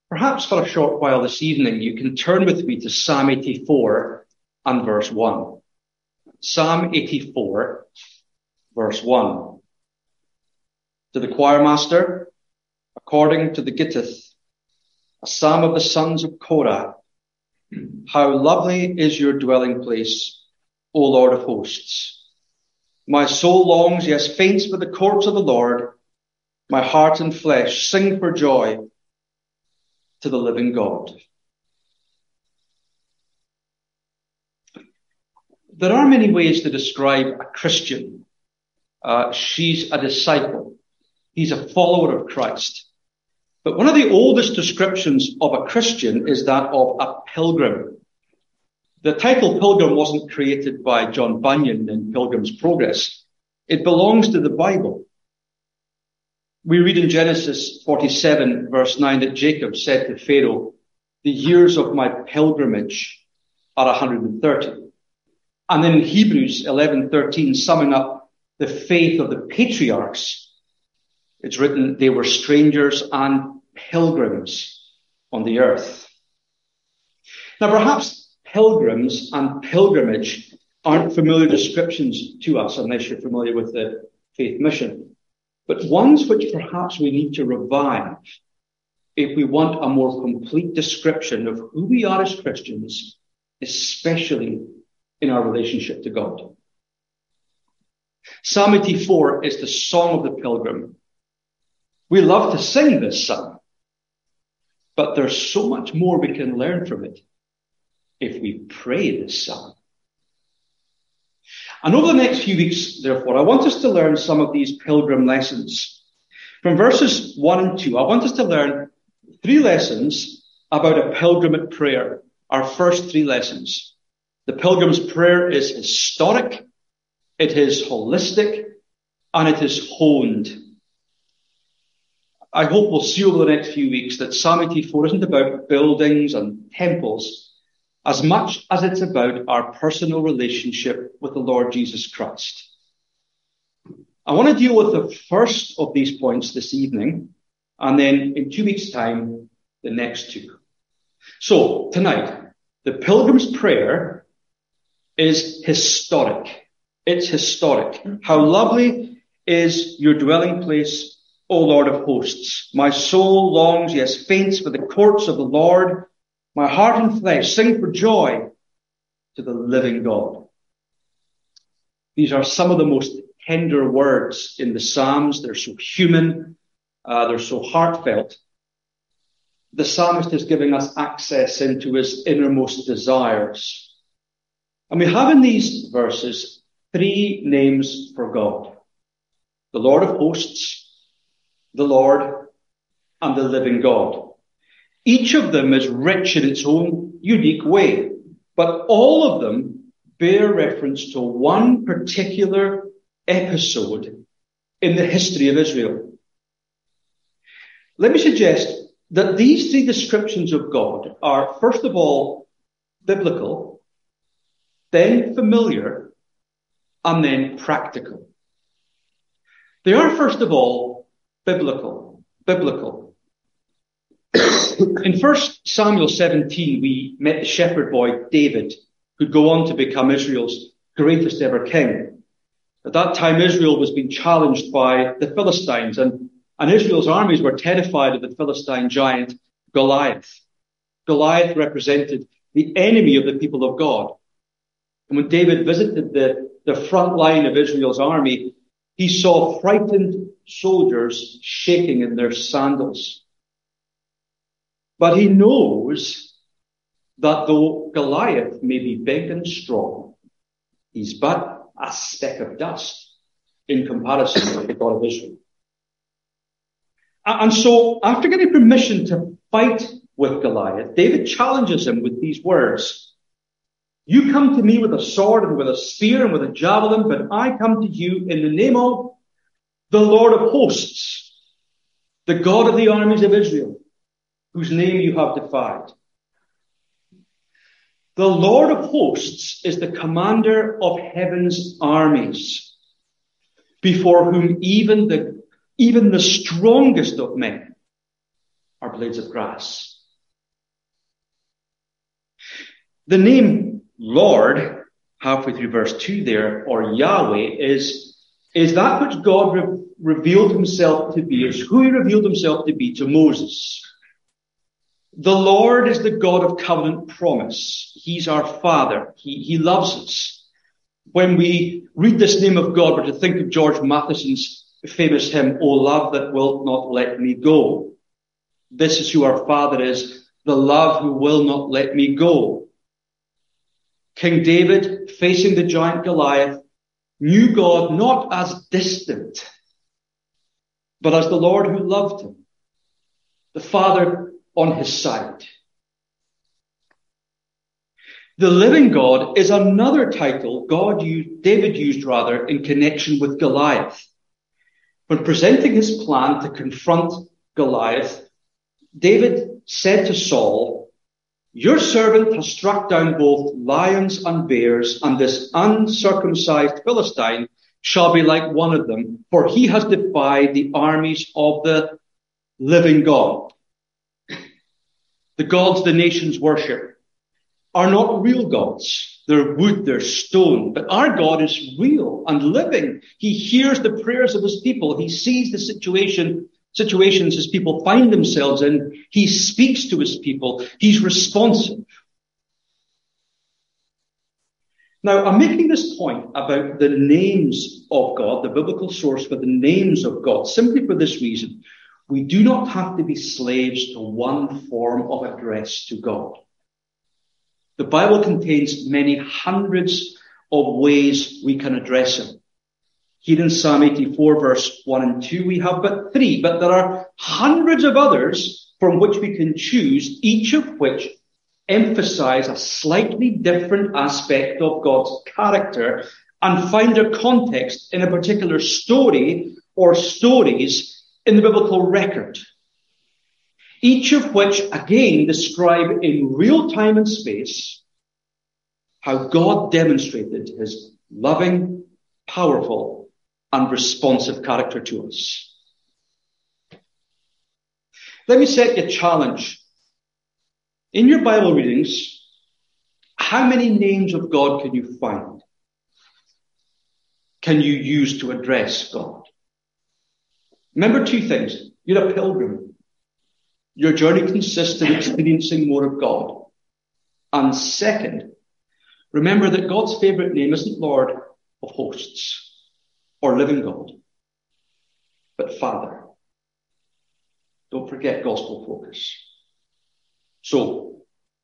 Perhaps for a short while this evening, you can turn with me to Psalm 84 and verse 1. Psalm 84, verse 1. To the choir master, according to the Gittith, a psalm of the sons of Korah. How lovely is your dwelling place, O Lord of hosts. My soul longs, yes, faints for the courts of the Lord. My heart and flesh sing for joy to the living God. There are many ways to describe a Christian. She's a disciple. He's a follower of Christ. But one of the oldest descriptions of a Christian is that of a pilgrim. The title pilgrim wasn't created by John Bunyan in Pilgrim's Progress. It belongs to the Bible. We read in Genesis 47, verse 9, that Jacob said to Pharaoh, the years of my pilgrimage are 130. And then in Hebrews 11:13, summing up the faith of the patriarchs, it's written, they were strangers and pilgrims on the earth. Now, perhaps pilgrims and pilgrimage aren't familiar descriptions to us unless you're familiar with the faith mission, but ones which perhaps we need to revive if we want a more complete description of who we are as Christians, especially in our relationship to God. Psalm 84 is the song of the pilgrim. We love to sing this psalm, but there's so much more we can learn from it if we pray this psalm. And over the next few weeks, therefore, I want us to learn some of these pilgrim lessons. From verses 1 and 2, I want us to learn 3 lessons about a pilgrimate prayer, our first 3 lessons. The pilgrim's prayer is historic, it is holistic, and it is honed. I hope we'll see over the next few weeks that Psalm 84 isn't about buildings and temples as much as it's about our personal relationship with the Lord Jesus Christ. I want to deal with the first of these points this evening, and then in 2 weeks' time, the next 2. So tonight, the pilgrim's prayer is historic. It's historic. How lovely is your dwelling place, O Lord of hosts. My soul longs, yes, faints for the courts of the Lord. My heart and flesh sing for joy to the living God. These are some of the most tender words in the Psalms. They're so human. They're so heartfelt. The psalmist is giving us access into his innermost desires. And we have in these verses 3 names for God. The Lord of hosts, the Lord, and the living God. Each of them is rich in its own unique way, but all of them bear reference to one particular episode in the history of Israel. Let me suggest that these 3 descriptions of God are, first of all, biblical, then familiar, and then practical. They are, first of all, biblical. In 1 Samuel 17, we met the shepherd boy David, who'd go on to become Israel's greatest ever king. At that time, Israel was being challenged by the Philistines, and Israel's armies were terrified of the Philistine giant Goliath. Goliath represented the enemy of the people of God. And when David visited the front line of Israel's army, he saw frightened soldiers shaking in their sandals. But he knows that though Goliath may be big and strong, he's but a speck of dust in comparison with the God of Israel. And so, after getting permission to fight with Goliath, David challenges him with these words. You come to me with a sword and with a spear and with a javelin, but I come to you in the name of the Lord of hosts, the God of the armies of Israel, whose name you have defied. The Lord of hosts is the commander of heaven's armies, before whom even the strongest of men are blades of grass. The name Lord, halfway through verse 2 there, or Yahweh, is that which God revealed himself to be, is who he revealed himself to be to Moses. The Lord is the God of covenant promise. He's our Father. He loves us. When we read this name of God, we're to think of George Matheson's famous hymn, O love that wilt not let me go. This is who our Father is, the love who will not let me go. King David, facing the giant Goliath, knew God not as distant, but as the Lord who loved him, the Father on his side. The living God is another title David used in connection with Goliath. When presenting his plan to confront Goliath, David said to Saul, your servant has struck down both lions and bears, and this uncircumcised Philistine shall be like one of them, for he has defied the armies of the living God. The gods the nations worship are not real gods. They're wood, they're stone. But our God is real and living. He hears the prayers of his people. He sees the situations his people find themselves in. He speaks to his people. He's responsive. Now, I'm making this point about the names of God, the biblical source for the names of God, simply for this reason. We do not have to be slaves to one form of address to God. The Bible contains many hundreds of ways we can address him. Here in Psalm 84, verse 1 and 2, we have but 3, but there are hundreds of others from which we can choose, each of which emphasize a slightly different aspect of God's character and find their context in a particular story or stories in the biblical record. Each of which, again, describe in real time and space how God demonstrated his loving, powerful, and responsive character to us. Let me set you a challenge. In your Bible readings, how many names of God can you find? Can you use to address God? Remember two things. You're a pilgrim. Your journey consists in experiencing more of God. And second, remember that God's favorite name isn't Lord of hosts or living God, but Father. Don't forget gospel focus. So,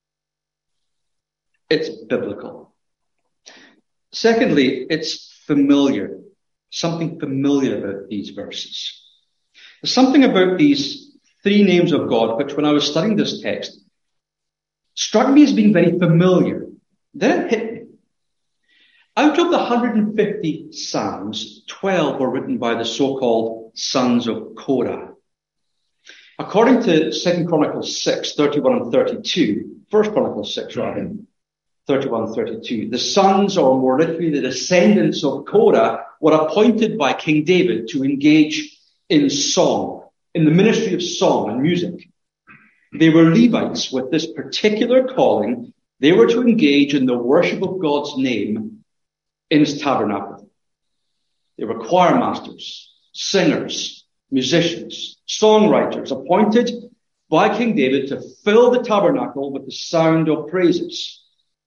it's biblical. Secondly, it's familiar. Something familiar about these verses. There's something about these 3 names of God, which when I was studying this text, struck me as being very familiar. Then it hit me. Out of the 150 Psalms, 12 were written by the so-called sons of Korah. According to 2 Chronicles 6, 31 and 32, 1 Chronicles 6 rather, 31 and 32, the sons, or more literally the descendants of Korah, were appointed by King David to engage in song, in the ministry of song and music. They were Levites with this particular calling. They were to engage in the worship of God's name in his tabernacle. They were choir masters, singers, musicians, songwriters appointed by King David to fill the tabernacle with the sound of praises.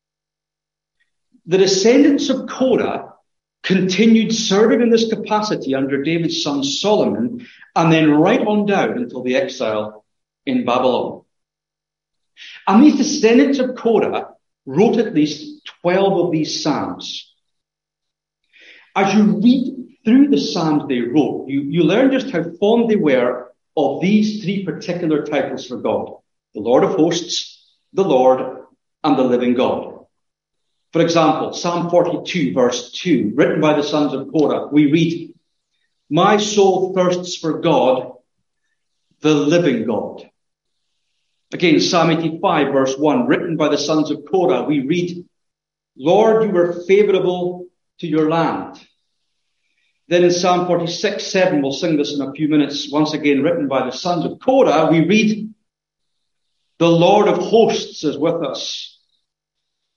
The descendants of Korah continued serving in this capacity under David's son Solomon, and then right on down until the exile in Babylon. And these descendants of Korah wrote at least 12 of these psalms. As you read through the psalms they wrote, you learn just how fond they were of these 3 particular titles for God: the Lord of hosts, the Lord, and the living God. For example, Psalm 42, verse 2, written by the sons of Korah, we read, "My soul thirsts for God, the living God." Again, Psalm 85, verse 1, written by the sons of Korah, we read, "Lord, you were favorable to your land." Then in Psalm 46, 7, we'll sing this in a few minutes, once again written by the sons of Korah, we read, "The Lord of hosts is with us.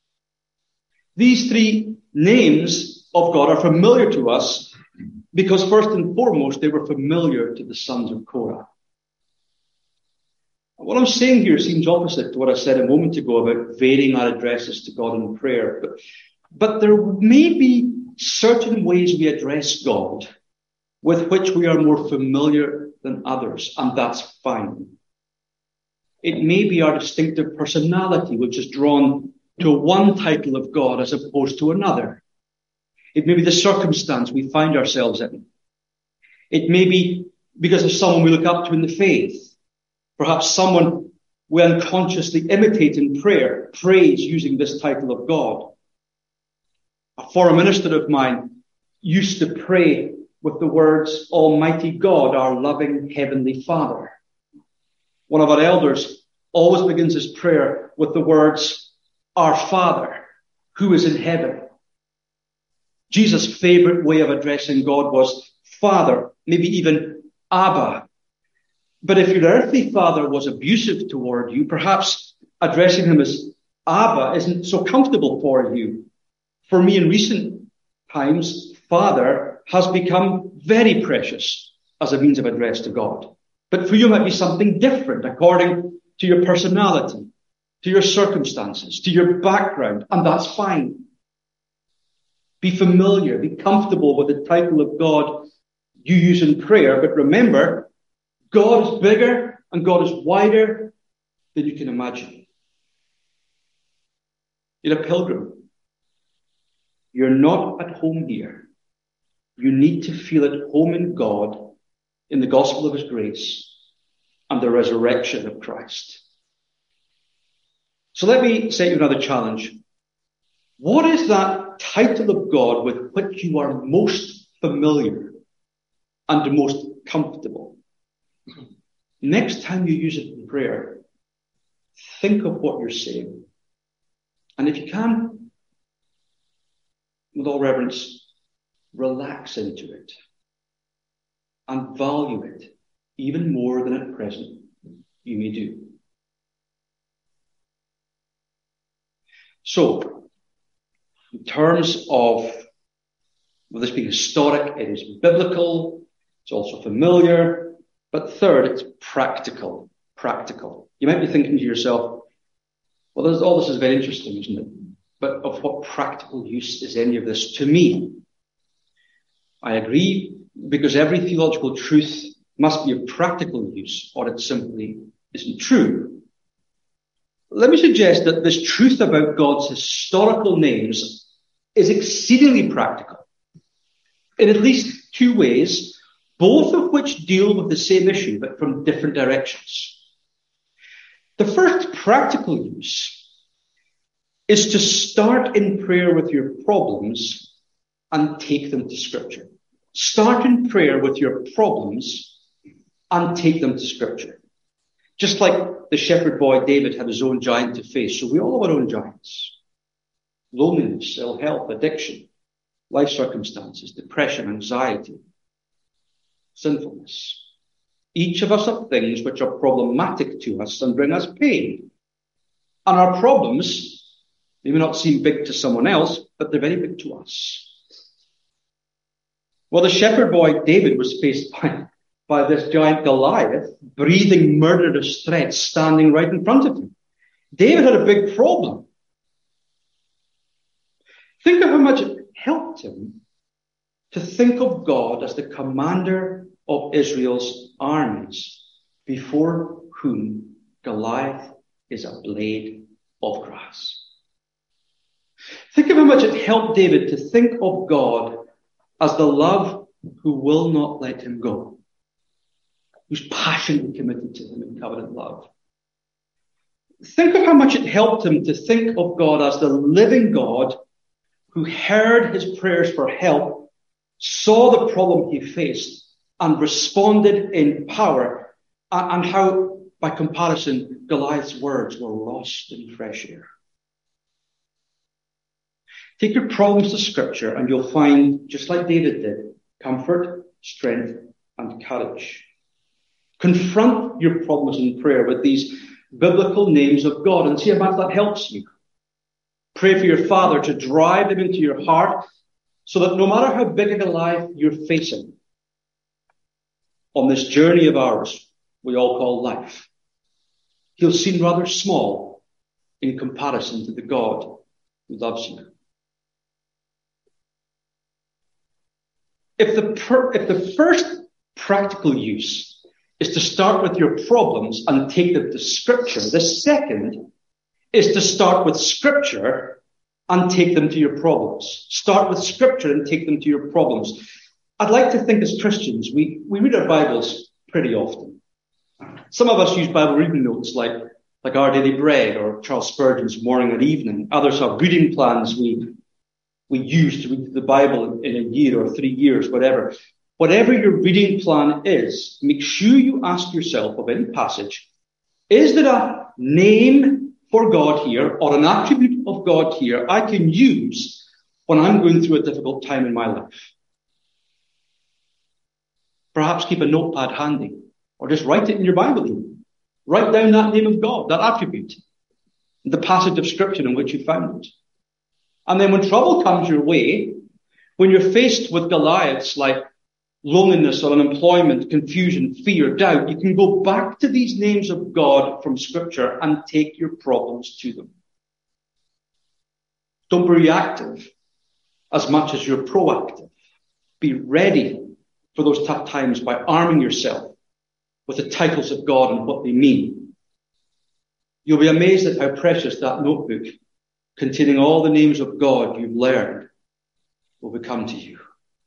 These three names of God are familiar to us because first and foremost, they were familiar to the sons of Korah. What I'm saying here seems opposite to what I said a moment ago about varying our addresses to God in prayer. But there may be certain ways we address God with which we are more familiar than others, and that's fine. It may be our distinctive personality which is drawn to one title of God as opposed to another. It may be the circumstance we find ourselves in. It may be because of someone we look up to in the faith. Perhaps someone we unconsciously imitate in prayer, prays using this title of God. A former minister of mine used to pray with the words, Almighty God, our loving Heavenly Father. One of our elders always begins his prayer with the words, Our Father, who is in heaven. Jesus' favorite way of addressing God was Father, maybe even Abba. But if your earthly father was abusive toward you, perhaps addressing him as Abba isn't so comfortable for you. For me in recent times, Father has become very precious as a means of address to God. But for you it might be something different according to your personality, to your circumstances, to your background, and that's fine. Be familiar, be comfortable with the title of God you use in prayer, but remember, God is bigger and God is wider than you can imagine. You're a pilgrim. You're not at home here. You need to feel at home in God, in the gospel of his grace, and the resurrection of Christ. So let me set you another challenge. What is that title of God with which you are most familiar and most comfortable? Next time you use it in prayer, think of what you're saying. And if you can, with all reverence, relax into it and value it even more than at present you may do. So, in terms of this being historic, it is biblical, it's also familiar, but third, it's practical. Practical. You might be thinking to yourself, well, all this is very interesting, isn't it? But of what practical use is any of this to me? I agree, because every theological truth must be of practical use, or it simply isn't true. Let me suggest that this truth about God's historical names is exceedingly practical in at least two ways, both of which deal with the same issue, but from different directions. The first practical use is to start in prayer with your problems and take them to Scripture. Start in prayer with your problems and take them to Scripture. Just like the shepherd boy David had his own giant to face, so we all have our own giants. Loneliness, ill health, addiction, life circumstances, depression, anxiety, sinfulness. Each of us have things which are problematic to us and bring us pain. And our problems, they may not seem big to someone else, but they're very big to us. Well, the shepherd boy David was faced by this giant Goliath, breathing murderous threats, standing right in front of him. David had a big problem. Think of how much it helped him to think of God as the commander of Israel's armies, before whom Goliath is a blade of grass. Think of how much it helped David to think of God as the love who will not let him go, who's passionately committed to him in covenant love. Think of how much it helped him to think of God as the living God who heard his prayers for help, saw the problem he faced, and responded in power, and how, by comparison, Goliath's words were lost in fresh air. Take your problems to Scripture and you'll find, just like David did, comfort, strength, and courage. Confront your problems in prayer with these biblical names of God and see how much that helps you. Pray for your Father to drive them into your heart so that no matter how big a Goliath you're facing on this journey of ours we all call life, he'll seem rather small in comparison to the God who loves you. If the first practical use is to start with your problems and take them to Scripture, the second is to start with Scripture and take them to your problems. Start with Scripture and take them to your problems. I'd like to think as Christians, we read our Bibles pretty often. Some of us use Bible reading notes like Our Daily Bread or Charles Spurgeon's Morning and Evening. Others have reading plans we use to read the Bible in a year or 3 years, whatever. Whatever your reading plan is, make sure you ask yourself of any passage, is there a name for God here or an attribute of God here I can use when I'm going through a difficult time in my life? Perhaps keep a notepad handy or just write it in your Bible even. Write down that name of God, that attribute, the passage of Scripture in which you found it. And then when trouble comes your way, when you're faced with Goliaths like loneliness or unemployment, confusion, fear, doubt, you can go back to these names of God from Scripture and take your problems to them. Don't be reactive as much as you're proactive. Be ready for those tough times by arming yourself with the titles of God and what they mean. You'll be amazed at how precious that notebook containing all the names of God you've learned will become to you.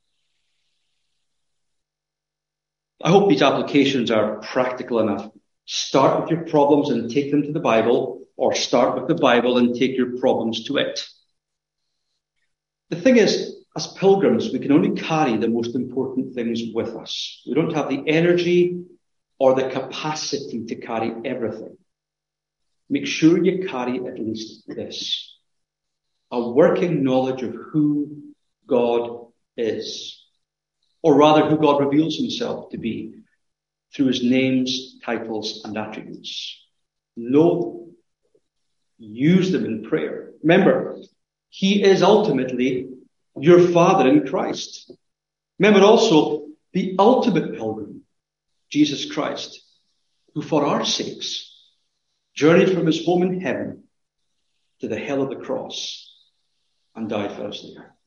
I hope these applications are practical enough. Start with your problems and take them to the Bible, or start with the Bible and take your problems to it. The thing is, as pilgrims, we can only carry the most important things with us. We don't have the energy or the capacity to carry everything. Make sure you carry at least this: a working knowledge of who God is, or rather who God reveals himself to be through his names, titles, and attributes. Know them. Use them in prayer. Remember, he is ultimately your Father in Christ. Remember also the ultimate pilgrim, Jesus Christ, who for our sakes journeyed from his home in heaven to the hell of the cross and died for us there.